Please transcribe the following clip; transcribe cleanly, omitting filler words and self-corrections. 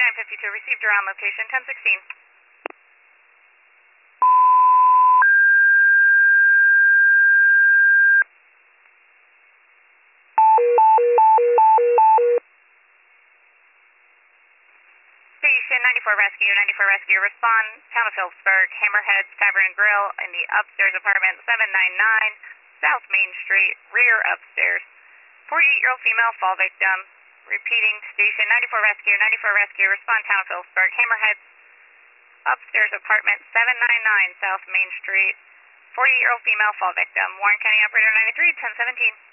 952, received around location 1016. Station 94 Rescue, respond, Town of Phillipsburg, Hammerheads Tavern and Grill in the upstairs apartment 799, South Main Street, rear upstairs. 48-year-old female fall victim. Repeating, Station 94 Rescue, respond, Town of Phillipsburg, Hammerheads, upstairs apartment 799, South Main Street. 48-year-old female fall victim. Warren County Operator 93, 1017.